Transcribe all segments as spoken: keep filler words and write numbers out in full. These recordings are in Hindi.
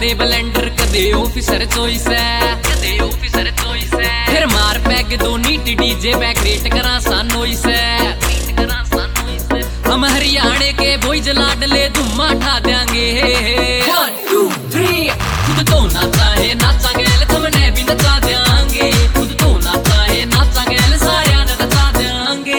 दे ब्लेंडर कदे ऑफिसर चॉइस है, कदे ऑफिसर चॉइस है। फिर मार पैग दो नीट डीजे बैक रेट करा सानोइस है, रेट करा सानोइस है। हम हरियाणे के बॉयज लाडले धुम्मा ठा देंगे। वन टू थ्री खुद तो नाचा है नाचा गैल तुमने भी नचा देंगे, खुद तो नाचा है नाचा गैल साया ने नचा देंगे।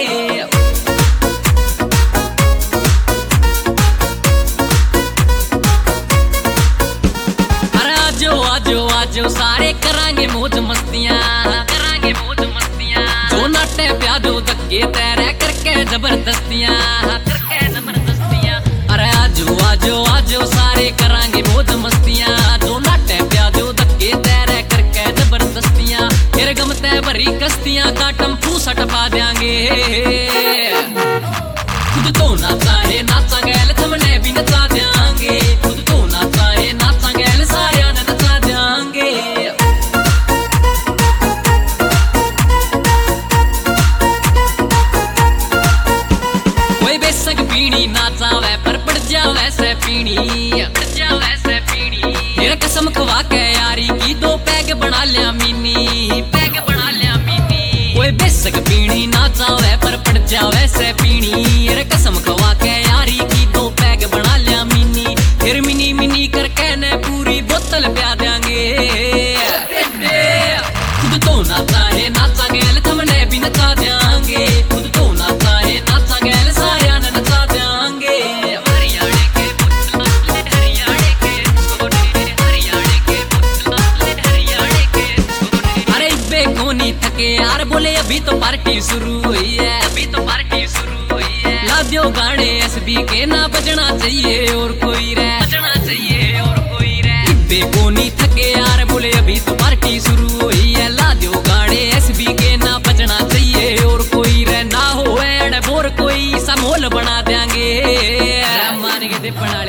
आजो आजो आजो सारे करांगे मौज मस्तियां, करांगे मौज मस्तियां। जो नाटे प्यादो धक्के तेरे करके जबरदस्तियां, करके जबरदस्तियां। अरे आजो आजो आजो सारे करांगे मौज मस्तियां। जो नाटे प्यादो धक्के तेरे करके जबरदस्तियां। फिर गमते भरी कस्तियां का टम्पू सटपा देंगे। खुद तो नाचा है नाचा गैल तुमने भी नचा देंगे, खुद तो नाचा है नाचा गैल सारे पीनी नाचावे पर पड़ जावे से पीनी, पड़ जावे से पीनी। फिर कसम खवा के यारी की दो पैग बना लिया मिनी, पैग बना लिया मिनी। कोई बेसक पीनी नाचावे पर पड़ जावे से पीनी। फिर कसम खवा के यारी की दो पैग बना लिया मिनी। फिर मिनी मिनी करके ने पूरी बोतल प्या देंगे। खुद तो नाचा है नाचा गैल तुमने भी नचा देंगे, खुद तो नाचा है नाचा गैल सारे थके यार बोले अभी तो पार्टी शुरू हुई है, अभी तो पार्टी शुरू हुई है। ला दियो गाने एसबी के ना बजना चाहिए और कोई रे, बजना चाहिए और कोई रे। देखो नहीं थके यार बोले अभी तो पार्टी शुरू हुई है। ला दियो गाने एसबी के ना बजना चाहिए और कोई रे। ना हो एड बोर कोई सा मोल बना देंगे, मान के दे बना